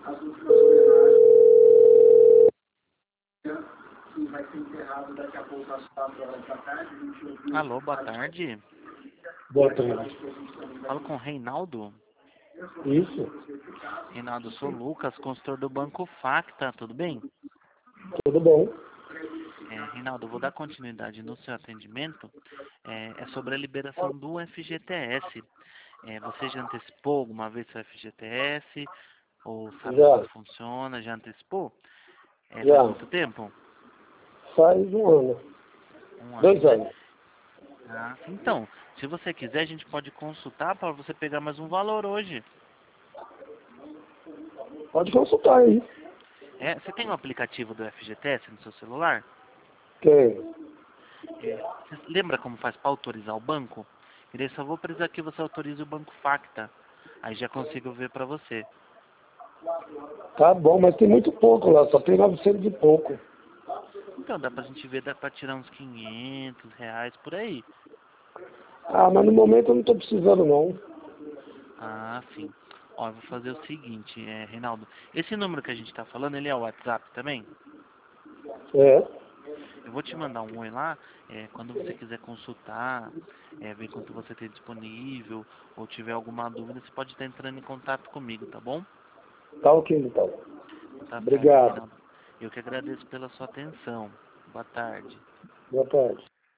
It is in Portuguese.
as últimas homenagens que vai ser enterrado daqui a pouco às 4 horas da tarde. A gente ouviu. Alô, boa tarde. Boa tarde. Falo com o Reinaldo. Isso, Reinaldo, sou o Lucas, consultor do Banco Facta, tudo bem? tudo bom. Reinaldo, eu vou dar continuidade no seu atendimento. É sobre a liberação do FGTS. Você já antecipou alguma vez seu FGTS? Ou sabe Já. como funciona? Já antecipou? Já. Faz muito tempo? Faz um ano. Um ano, 2 né? anos. Ah, então, se você quiser, a gente pode consultar para você pegar mais um valor hoje. Pode consultar aí. Você tem o aplicativo do FGTS no seu celular? Tem. Você lembra como faz para autorizar o banco? E daí só vou precisar que você autorize o Banco Facta. Aí já consigo ver para você. Tá bom, mas tem muito pouco lá, só tem 900 e pouco. Então dá pra gente ver, dá pra tirar uns R$ 500 por aí. Ah, mas no momento eu não tô precisando não. Ah, sim. Ó, eu vou fazer o seguinte, Reinaldo. Esse número que a gente tá falando, ele é o WhatsApp também? É, Eu vou te mandar um oi lá, quando você quiser consultar, ver quanto você tem disponível, ou tiver alguma dúvida, você pode estar entrando em contato comigo, tá bom? tá ok então. Tá certo, Obrigado. Reinaldo. Eu que agradeço pela sua atenção. Boa tarde. Boa tarde.